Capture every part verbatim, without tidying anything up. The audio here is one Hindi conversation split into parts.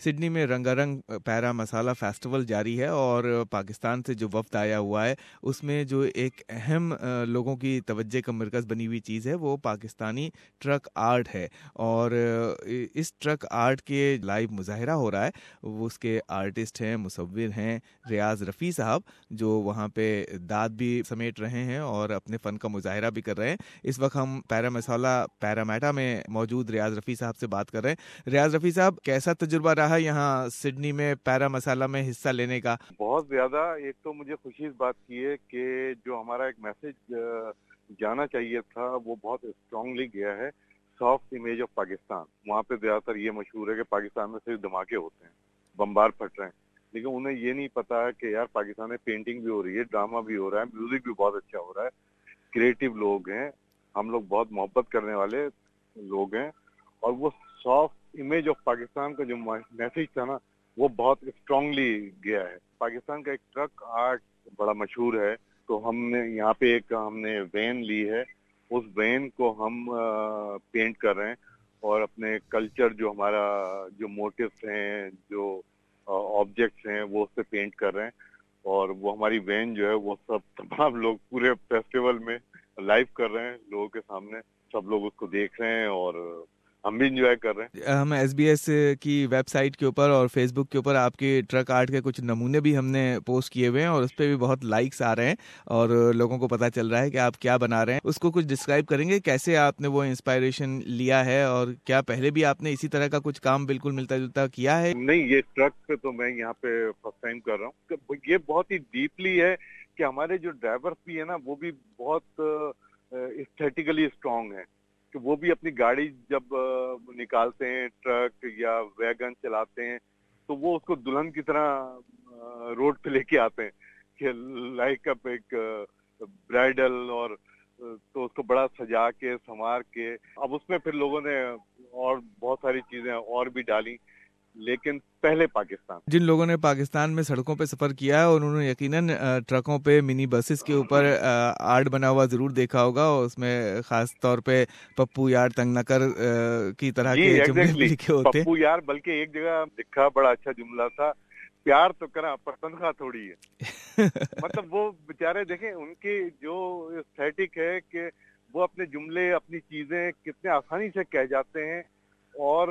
सिडनी में रंगारंग पैरा मसाला फेस्टिवल जारी है और पाकिस्तान से जो वफ्द आया हुआ है उसमें जो एक अहम लोगों की तवज्जो का मरकज़ बनी हुई चीज़ है वो पाकिस्तानी ट्रक आर्ट है। और इस ट्रक आर्ट के लाइव मुजाहिरा हो रहा है। वो उसके आर्टिस्ट हैं, मुसव्विर हैं रियाज रफ़ी साहब, जो वहाँ पे दाद भी समेट रहे हैं और अपने फ़न का मुजाहिरा भी कर रहे हैं। इस वक्त हम पैरा मसाला पैरामेटा में मौजूद रियाज रफ़ी साहब से बात कर रहे हैं। रियाज रफ़ी साहब, कैसा तजुर्बा रहा यहाँ सिडनी में पैरा मसाला में हिस्सा लेने का? बहुत ज्यादा। एक तो मुझे खुशी इस बात की है कि जो हमारा एक मैसेज जाना चाहिए था वो बहुत स्ट्रांगली गया है। सॉफ्ट इमेज ऑफ पाकिस्तान, वहाँ पे ज्यादातर ये मशहूर है कि पाकिस्तान में सिर्फ धमाके होते हैं, बम्बार फट रहे हैं, लेकिन उन्हें ये नहीं पता है कि यार पाकिस्तान में पेंटिंग भी हो रही है, ड्रामा भी हो रहा है, म्यूजिक भी बहुत अच्छा हो रहा है, क्रिएटिव लोग हैं, हम लोग बहुत मोहब्बत करने वाले लोग हैं। और वो सॉफ्ट इमेज ऑफ पाकिस्तान का जो मैसेज था ना वो बहुत स्ट्रांगली गया है। पाकिस्तान का एक ट्रक आर्ट बड़ा मशहूर है, तो हमने यहाँ पे एक हमने वैन ली है, उस वैन को हम आ, पेंट कर रहे हैं और अपने कल्चर जो हमारा जो मोटिव्स हैं, जो ऑब्जेक्ट्स हैं वो उस पे पेंट कर रहे हैं। और वो हमारी वैन जो है वो सब तमाम लोग पूरे फेस्टिवल में लाइव कर रहे हैं लोगों के सामने, सब लोग उसको देख रहे हैं और हम भी इंजॉय कर रहे हैं। हम एस बी एस की वेबसाइट के ऊपर और फेसबुक के ऊपर आपके ट्रक आर्ट के कुछ नमूने भी हमने पोस्ट किए हुए हैं और उस पर भी बहुत लाइक्स आ रहे हैं और लोगों को पता चल रहा है कि आप क्या बना रहे हैं। उसको कुछ डिस्क्राइब करेंगे, कैसे आपने वो इंस्पायरेशन लिया है और क्या पहले भी आपने इसी तरह का कुछ काम बिल्कुल मिलता जुलता किया है? नहीं, ये ट्रक पे तो मैं यहाँ पे फर्स्ट टाइम कर रहा हूँ। ये बहुत ही डीपली है कि हमारे जो ड्राइवर भी है ना वो भी बहुत एस्थेटिकली स्ट्रांग है, कि वो भी अपनी गाड़ी जब निकालते हैं, ट्रक या वैगन चलाते हैं, तो वो उसको दुल्हन की तरह रोड पे लेके आते हैं कि लाइक अप एक ब्राइडल, और तो उसको बड़ा सजा के संवार के अब उसमें फिर लोगों ने और बहुत सारी चीजें और भी डाली, लेकिन पहले पाकिस्तान। जिन लोगों ने पाकिस्तान में सड़कों पे सफर किया है और उन्होंने यकीनन ट्रकों पे, मिनी बसेस के ऊपर आर्ट बना हुआ जरूर देखा होगा और उसमें खास तौर पे पप्पू यार तंग न कर की तरह के जुमले भी लिखे होते। पप्पू यार, बल्कि एक जगह लिखा बड़ा अच्छा जुमला था, प्यार तो करा पर तनख्वाह थोड़ी है। मतलब वो बेचारे देखें उनकी जो एस्थेटिक है कि वो अपने जुमले, अपनी चीजें कितने आसानी से कह जाते हैं और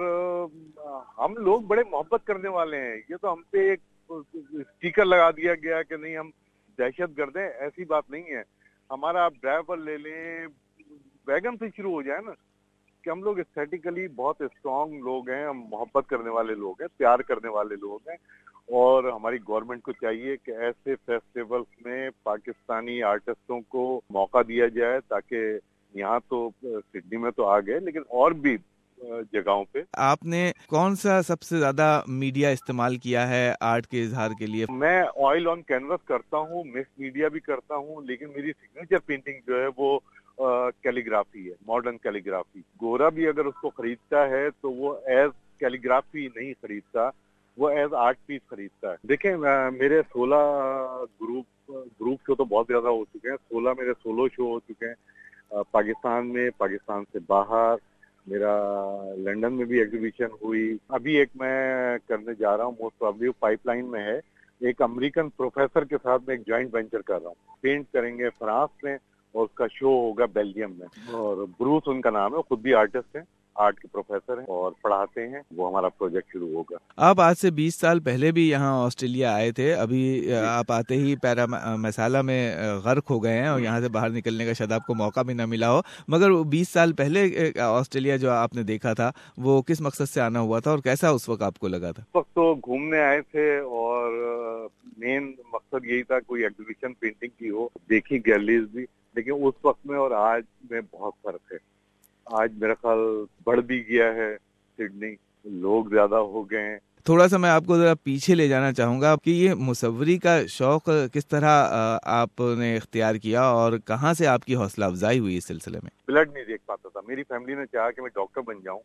हम लोग बड़े मोहब्बत करने वाले हैं। ये तो हम पे एक स्टिकर लगा दिया गया कि नहीं हम दहशतगर्द हैं, ऐसी बात नहीं है। हमारा आप ड्राइवर ले लें, वैगन से शुरू हो जाए ना, कि हम लोग एस्थेटिकली बहुत स्ट्रांग लोग हैं, हम मोहब्बत करने वाले लोग हैं, प्यार करने वाले लोग हैं। और हमारी गवर्नमेंट को चाहिए कि ऐसे फेस्टिवल्स में पाकिस्तानी आर्टिस्टों को मौका दिया जाए, ताकि यहाँ तो सिडनी में तो आ गए लेकिन और भी जगहों पे। आपने कौन सा सबसे ज्यादा मीडिया इस्तेमाल किया है आर्ट के इजहार के लिए? मैं ऑयल ऑन कैनवस करता हूँ, मिक्स मीडिया भी करता हूँ, लेकिन मेरी सिग्नेचर पेंटिंग जो है वो कैलीग्राफी है, मॉडर्न कैलीग्राफी। गोरा भी अगर उसको खरीदता है तो वो एज कैलीग्राफी नहीं खरीदता, वो एज आर्ट पीस खरीदता है। देखें, मेरे सोलह ग्रुप ग्रुप शो तो बहुत ज्यादा हो चुके हैं, सोलह मेरे सोलो शो हो चुके हैं पाकिस्तान में, पाकिस्तान से बाहर। मेरा लंदन में भी एग्जीबिशन हुई, अभी एक मैं करने जा रहा हूँ, मोस्ट प्रॉब्ली पाइपलाइन में है। एक अमेरिकन प्रोफेसर के साथ मैं एक जॉइंट वेंचर कर रहा हूँ, पेंट करेंगे फ्रांस में और उसका शो होगा बेल्जियम में। और ब्रूस उनका नाम है, खुद भी आर्टिस्ट है, आर्ट के प्रोफेसर हैं और पढ़ाते हैं। वो हमारा प्रोजेक्ट शुरू होगा। आप आज से बीस साल पहले भी यहाँ ऑस्ट्रेलिया आए थे, अभी आप आते ही पैरा मसाला में गर्क हो गए हैं और यहाँ से बाहर निकलने का शायद आपको मौका भी ना मिला हो। मगर बीस साल पहले ऑस्ट्रेलिया जो आपने देखा था वो किस मकसद से आना हुआ था और कैसा उस वक्त आपको लगा था? उस वक्त तो घूमने आए थे और मेन मकसद यही था कोई एग्जीबिशन पेंटिंग की हो, देखी गैलरीज भी, लेकिन उस वक्त में और आज में बहुत फर्क है। आज मेरा ख्याल बढ़ भी गया है सिडनी, लोग ज्यादा हो गए हैं। थोड़ा सा मैं आपको जरा पीछे ले जाना चाहूंगा कि ये मुसव्वरी का शौक किस तरह आपने इख्तियार किया और कहाँ से आपकी हौसला अफजाई हुई इस सिलसिले में? ब्लड नहीं देख पाता था, मेरी फैमिली ने चाहा कि मैं डॉक्टर बन जाऊं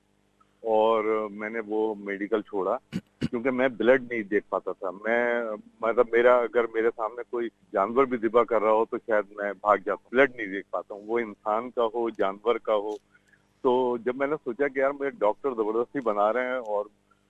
और मैंने वो मेडिकल छोड़ा क्योंकि मैं ब्लड नहीं देख पाता था। मैं मतलब मेरा अगर मेरे सामने कोई जानवर भी ज़िबा कर रहा हो तो शायद मैं भाग जाता, ब्लड नहीं देख पाता हूँ, वो इंसान का हो, जानवर का हो। तो जब मैंने सोचा कि यार मेरे डॉक्टर जबरदस्ती बना रहे हैं और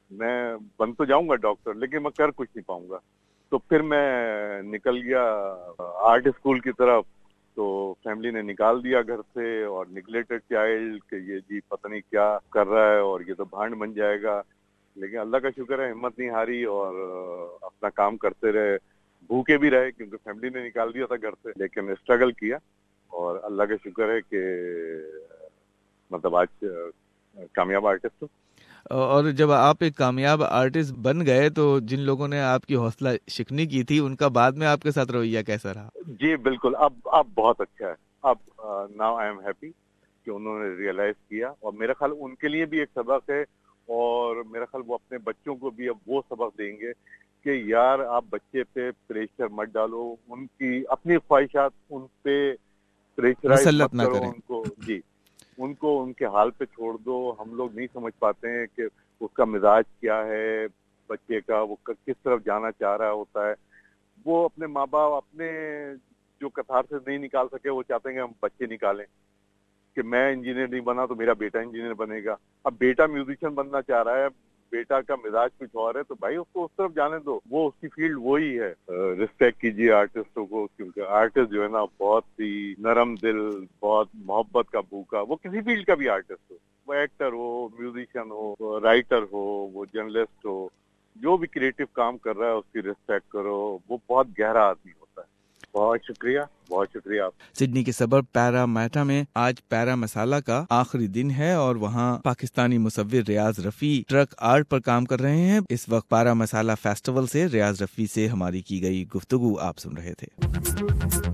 मैं बन तो जाऊंगा डॉक्टर, लेकिन मैं कर कुछ नहीं पाऊंगा। तो फिर मैं निकल गया आर्ट स्कूल की तरफ। तो फैमिली ने निकाल दिया घर से, और निगलेक्टेड चाइल्ड के ये जी पता नहीं क्या कर रहा है और ये तो भांड बन जाएगा। लेकिन अल्लाह का शुक्र है, हिम्मत नहीं हारी और अपना काम करते रहे, भूखे भी रहे क्योंकि फैमिली ने निकाल दिया था घर से, लेकिन स्ट्रगल किया और अल्लाह का शुक्र है कि मतलब आज कामयाब आर्टिस्ट हूँ। और जब आप एक कामयाब आर्टिस्ट बन गए तो जिन लोगों ने आपकी हौसला शिकनी की थी, उनका बाद में आपके साथ रवैया कैसा रहा? जी बिल्कुल, अब अब बहुत अच्छा है। अब नाउ आई एम हैप्पी कि उन्होंने रियलाइज किया, और मेरा ख्याल उनके लिए भी एक सबक है, और मेरा ख्याल वो अपने बच्चों को भी अब वो सबक देंगे कि यार आप बच्चे पे प्रेशर मत डालो, उनकी अपनी ख्वाहिशात उन पे प्रेशराइज मत ना करो करें। उनको। जी, उनको उनके हाल पे छोड़ दो। हम लोग नहीं समझ पाते हैं कि उसका मिजाज क्या है बच्चे का, वो किस तरफ जाना चाह रहा होता है। वो अपने माँ बाप अपने जो कतार से नहीं निकाल सके, वो चाहते हैं कि हम बच्चे निकालें कि मैं इंजीनियर नहीं बना तो मेरा बेटा इंजीनियर बनेगा। अब बेटा म्यूजिशियन बनना चाह रहा है, बेटा का मिजाज कुछ और है, तो भाई उसको उस तरफ जाने दो, वो उसकी फील्ड वही है। रिस्पेक्ट कीजिए आर्टिस्टों को, क्योंकि आर्टिस्ट जो है ना बहुत ही नरम दिल, बहुत मोहब्बत का भूखा, वो किसी फील्ड का भी आर्टिस्ट हो, वो एक्टर हो, म्यूजिशियन हो, राइटर हो, वो जर्नलिस्ट हो, जो भी क्रिएटिव काम कर रहा है उसकी रिस्पेक्ट करो, वो बहुत गहरा आदमी होता है। बहुत शुक्रिया, बहुत शुक्रिया। सिडनी के सबब पैरामाटा में आज पैरा मसाला का आखिरी दिन है और वहाँ पाकिस्तानी मुसव्विर रियाज रफी ट्रक आर्ट पर काम कर रहे हैं। इस वक्त पैरा मसाला फेस्टिवल से रियाज रफी से हमारी की गई गुफ्तगू आप सुन रहे थे।